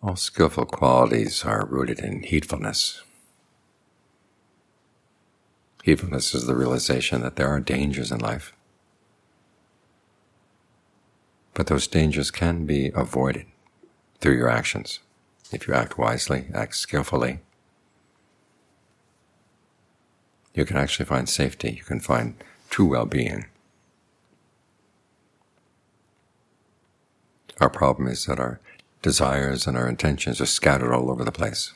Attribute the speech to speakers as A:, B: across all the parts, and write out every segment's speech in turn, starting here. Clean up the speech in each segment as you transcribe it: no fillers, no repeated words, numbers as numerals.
A: All skillful qualities are rooted in heedfulness. Heedfulness is the realization that there are dangers in life, but those dangers can be avoided through your actions. If you act wisely, act skillfully, you can actually find safety. You can find true well-being. Our problem is that our desires and our intentions are scattered all over the place.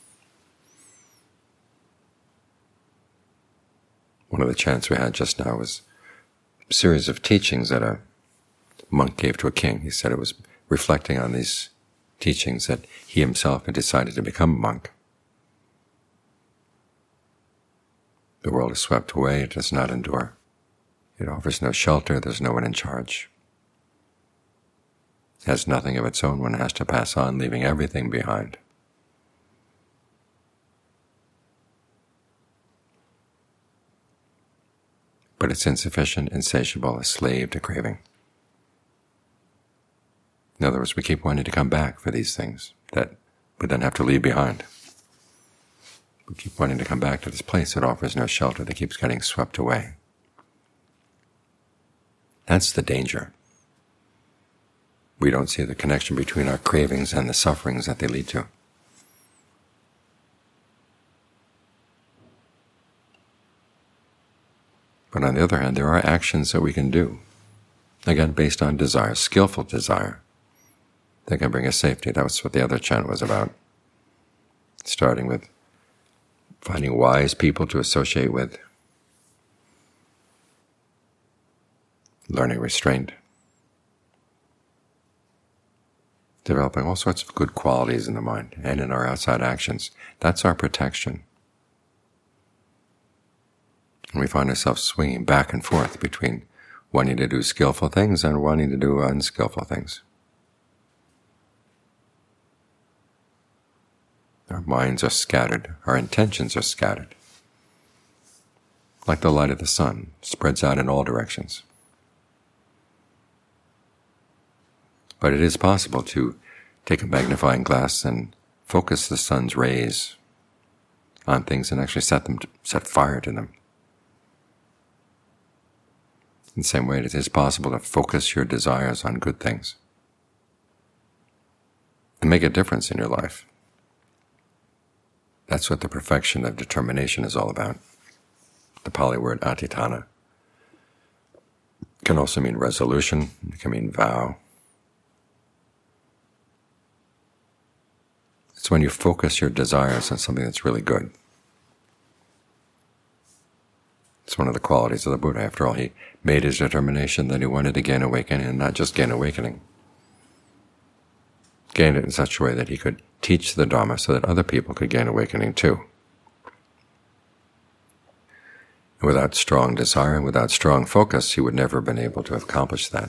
A: One of the chants we had just now was a series of teachings that a monk gave to a king. He said it was reflecting on these teachings that he himself had decided to become a monk. The world is swept away, it does not endure. It offers no shelter, there's no one in charge. It has nothing of its own, one has to pass on, leaving everything behind. But it's insufficient, insatiable, a slave to craving. In other words, we keep wanting to come back for these things that we then have to leave behind. We keep wanting to come back to this place that offers no shelter, that keeps getting swept away. That's the danger. We don't see the connection between our cravings and the sufferings that they lead to. But on the other hand, there are actions that we can do, again based on desire, skillful desire, that can bring us safety. That was what the other chant was about, starting with finding wise people to associate with, learning restraint, developing all sorts of good qualities in the mind and in our outside actions. That's our protection. And we find ourselves swinging back and forth between wanting to do skillful things and wanting to do unskillful things. Our minds are scattered, our intentions are scattered. Like the light of the sun, spreads out in all directions. But it is possible to take a magnifying glass and focus the sun's rays on things and actually set fire to them. In the same way, it is possible to focus your desires on good things and make a difference in your life. That's what the perfection of determination is all about. The Pali word adhitthana can also mean resolution, it can mean vow. It's when you focus your desires on something that's really good. It's one of the qualities of the Buddha. After all, he made his determination that he wanted to gain awakening, and not just gain awakening. Gain it in such a way that he could teach the Dharma so that other people could gain awakening too. And without strong desire and without strong focus, he would never have been able to accomplish that.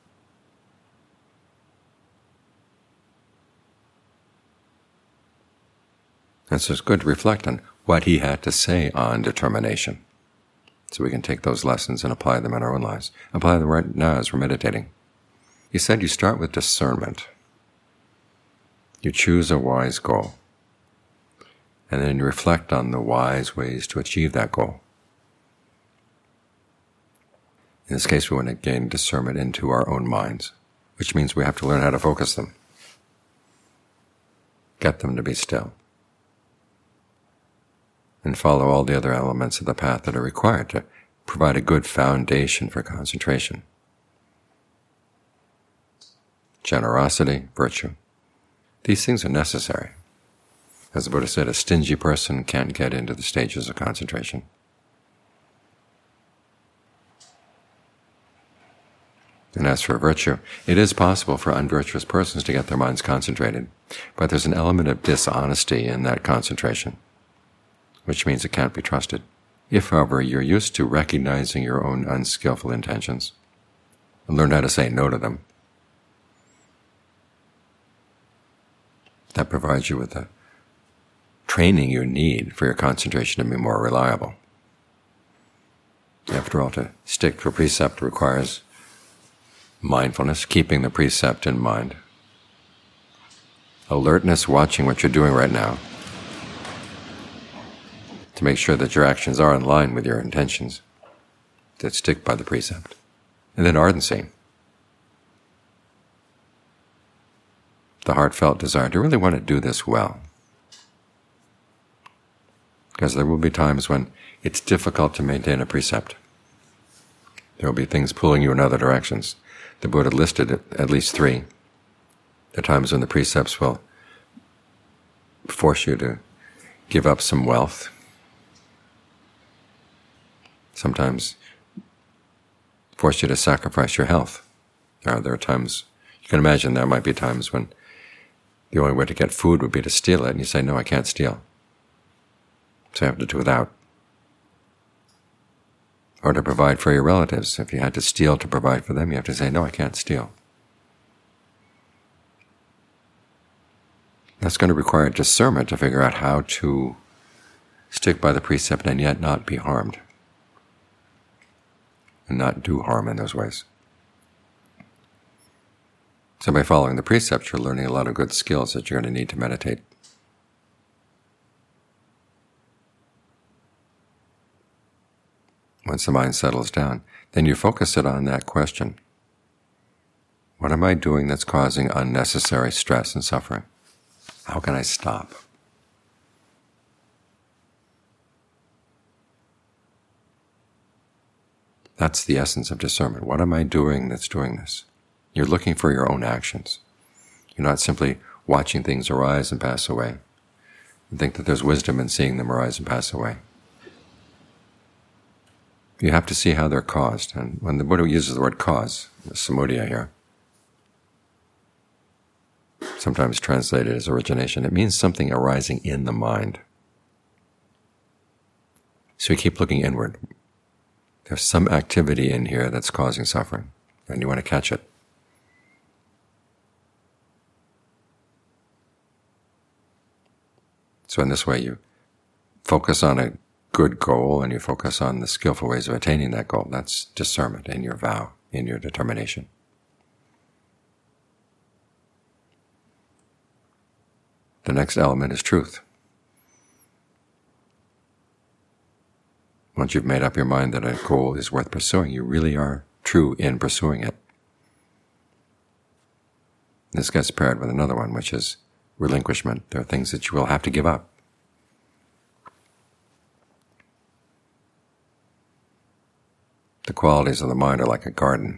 A: And so it's good to reflect on what he had to say on determination, so we can take those lessons and apply them in our own lives. Apply them right now as we're meditating. He said you start with discernment. You choose a wise goal, and then you reflect on the wise ways to achieve that goal. In this case, we want to gain discernment into our own minds, which means we have to learn how to focus them, get them to be still, and follow all the other elements of the path that are required to provide a good foundation for concentration. Generosity, virtue. These things are necessary. As the Buddha said, a stingy person can't get into the stages of concentration. And as for virtue, it is possible for unvirtuous persons to get their minds concentrated, but there's an element of dishonesty in that concentration, which means it can't be trusted. If, however, you're used to recognizing your own unskillful intentions and learn how to say no to them, that provides you with the training you need for your concentration to be more reliable. After all, to stick to a precept requires mindfulness, keeping the precept in mind. alertness, watching what you're doing right now, to make sure that your actions are in line with your intentions, that stick by the precept. And then ardency, the heartfelt desire to really want to do this well. Because there will be times when it's difficult to maintain a precept. There will be things pulling you in other directions. The Buddha listed at least 3. There are times when the precepts will force you to give up some wealth. Sometimes force you to sacrifice your health. There are times, you can imagine there might be times when the only way to get food would be to steal it, and you say, no, I can't steal. So you have to do without. Or to provide for your relatives. If you had to steal to provide for them, you have to say, no, I can't steal. That's going to require discernment to figure out how to stick by the precept and yet not be harmed. And not do harm in those ways. So by following the precepts, you're learning a lot of good skills that you're going to need to meditate. Once the mind settles down, then you focus it on that question. What am I doing that's causing unnecessary stress and suffering? How can I stop? That's the essence of discernment. What am I doing that's doing this? You're looking for your own actions. You're not simply watching things arise and pass away and think that there's wisdom in seeing them arise and pass away. You have to see how they're caused. And when the Buddha uses the word cause, samudaya here, sometimes translated as origination, it means something arising in the mind. So you keep looking inward. There's some activity in here that's causing suffering, and you want to catch it. So in this way, you focus on a good goal, and you focus on the skillful ways of attaining that goal. That's discernment in your vow, in your determination. The next element is truth. Once you've made up your mind that a goal is worth pursuing, you really are true in pursuing it. This gets paired with another one, which is relinquishment. There are things that you will have to give up. The qualities of the mind are like a garden.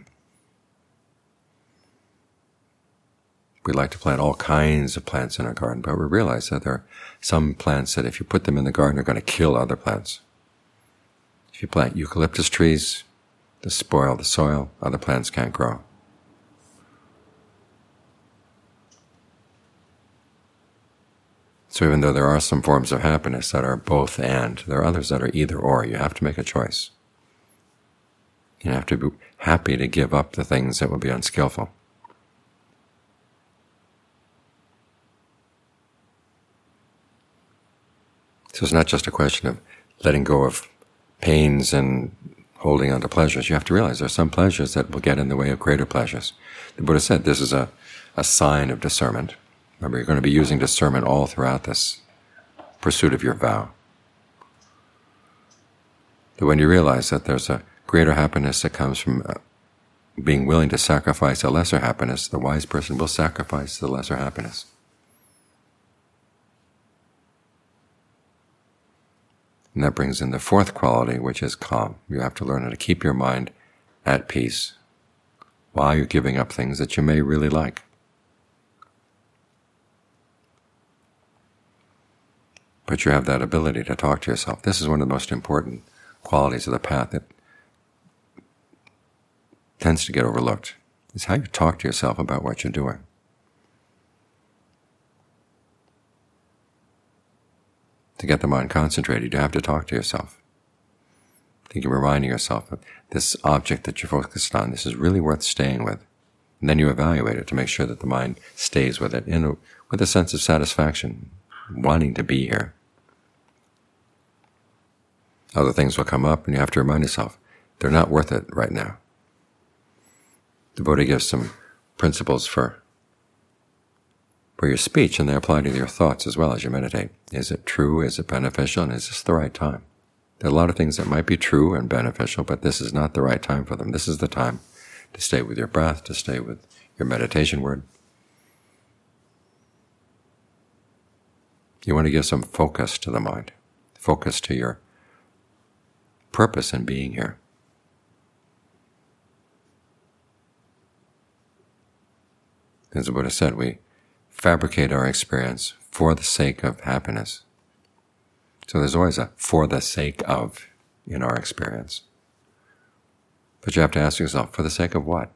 A: We like to plant all kinds of plants in our garden, but we realize that there are some plants that if you put them in the garden are going to kill other plants. If you plant eucalyptus trees to spoil the soil, other plants can't grow. So even though there are some forms of happiness that are both and, there are others that are either or. You have to make a choice. You have to be happy to give up the things that will be unskillful. So it's not just a question of letting go of pains and holding on to pleasures. You have to realize there are some pleasures that will get in the way of greater pleasures. The Buddha said this is a sign of discernment. Remember, you're going to be using discernment all throughout this pursuit of your vow. That when you realize that there's a greater happiness that comes from being willing to sacrifice a lesser happiness, the wise person will sacrifice the lesser happiness. And that brings in the fourth quality, which is calm. You have to learn how to keep your mind at peace while you're giving up things that you may really like. But you have that ability to talk to yourself. This is one of the most important qualities of the path that tends to get overlooked. It's how you talk to yourself about what you're doing. To get the mind concentrated, you have to talk to yourself. I think you're reminding yourself of this object that you're focused on. This is really worth staying with. And then you evaluate it to make sure that the mind stays with it with a sense of satisfaction, wanting to be here. Other things will come up, and you have to remind yourself, they're not worth it right now. The Buddha gives some principles for for your speech, and they apply to your thoughts as well as you meditate. Is it true? Is it beneficial? And is this the right time? There are a lot of things that might be true and beneficial, but this is not the right time for them. This is the time to stay with your breath, to stay with your meditation word. You want to give some focus to the mind, focus to your purpose in being here. As the Buddha said, we fabricate our experience for the sake of happiness. So there's always a for the sake of in our experience. But you have to ask yourself, for the sake of what?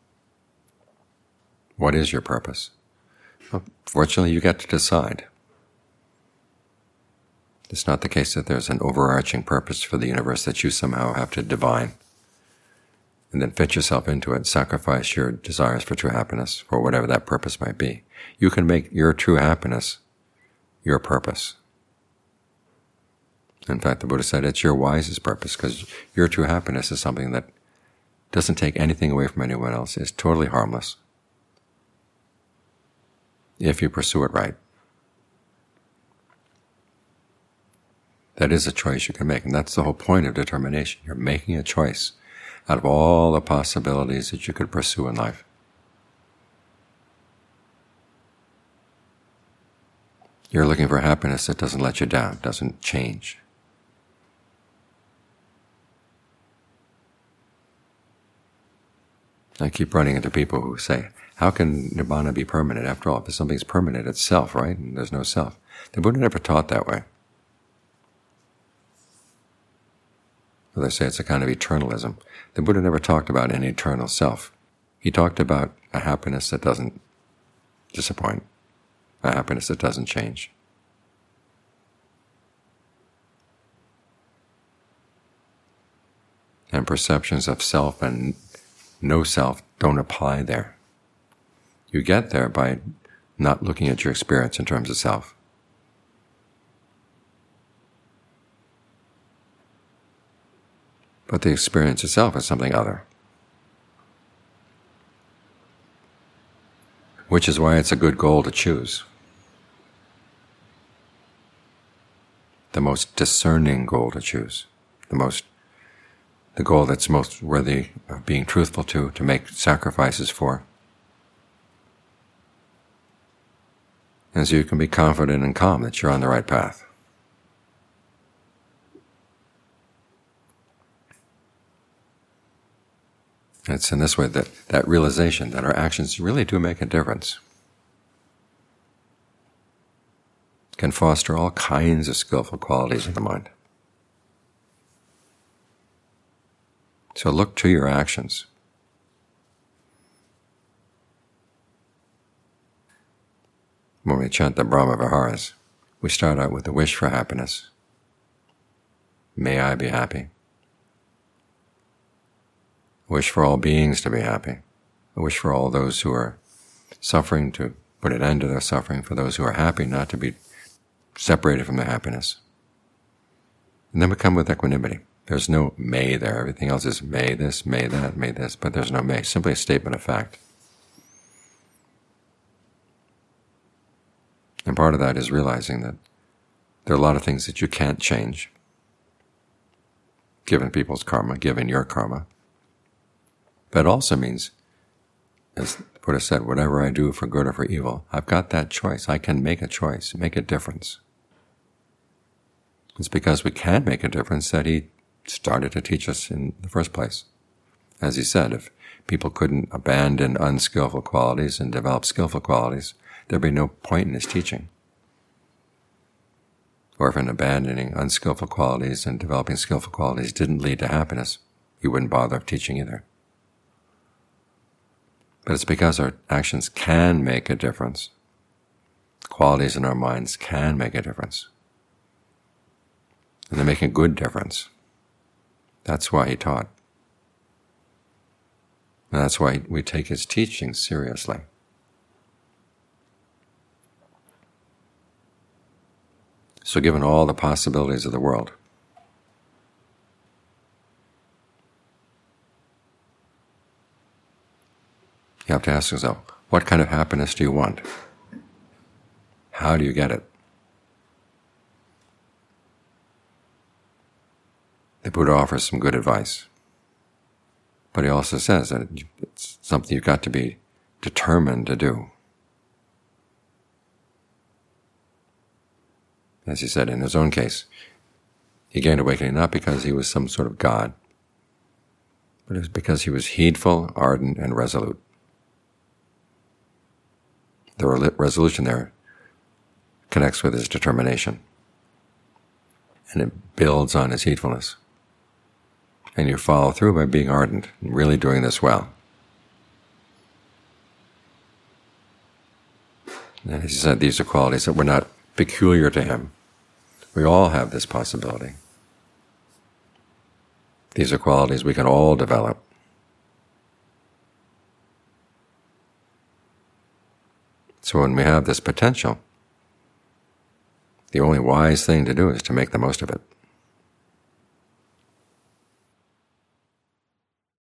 A: What is your purpose? Well, fortunately, you get to decide. It's not the case that there's an overarching purpose for the universe that you somehow have to divine and then fit yourself into it, sacrifice your desires for true happiness, for whatever that purpose might be. You can make your true happiness your purpose. In fact, the Buddha said it's your wisest purpose, because your true happiness is something that doesn't take anything away from anyone else, is totally harmless, if you pursue it right. That is a choice you can make, and that's the whole point of determination. You're making a choice out of all the possibilities that you could pursue in life. You're looking for happiness that doesn't let you down, doesn't change. I keep running into people who say, how can Nibbana be permanent? After all, if something's permanent, it's self, right? And there's no self. The Buddha never taught that way. Well, they say it's a kind of eternalism. The Buddha never talked about an eternal self. He talked about a happiness that doesn't disappoint, a happiness that doesn't change. And perceptions of self and no self don't apply there. You get there by not looking at your experience in terms of self. But the experience itself is something other. Which is why it's a good goal to choose. The most discerning goal to choose. The goal that's most worthy of being truthful to make sacrifices for. And so you can be confident and calm that you're on the right path. It's in this way that realization that our actions really do make a difference can foster all kinds of skillful qualities in the mind. So look to your actions. When we chant the Brahma Viharas, we start out with a wish for happiness. May I be happy. A wish for all beings to be happy. A wish for all those who are suffering to put an end to their suffering, for those who are happy not to be separated from their happiness. And then we come with equanimity. There's no may there. Everything else is may this, may that, may this, but there's no may. Simply a statement of fact. And part of that is realizing that there are a lot of things that you can't change, given people's karma, given your karma. But it also means, as the Buddha said, whatever I do for good or for evil, I've got that choice. I can make a choice, make a difference. It's because we can make a difference that he started to teach us in the first place. As he said, if people couldn't abandon unskillful qualities and develop skillful qualities, there'd be no point in his teaching. Or if in abandoning unskillful qualities and developing skillful qualities didn't lead to happiness, he wouldn't bother teaching either. But it's because our actions can make a difference. Qualities in our minds can make a difference. And they make a good difference. That's why he taught. And that's why we take his teachings seriously. So given all the possibilities of the world, you have to ask yourself, what kind of happiness do you want? How do you get it? The Buddha offers some good advice. But he also says that it's something you've got to be determined to do. As he said in his own case, he gained awakening not because he was some sort of god, but it was because he was heedful, ardent, and resolute. The resolution there connects with his determination, and it builds on his heedfulness. And you follow through by being ardent and really doing this well. And as he said, these are qualities that were not peculiar to him. We all have this possibility. These are qualities we can all develop. So when we have this potential, the only wise thing to do is to make the most of it.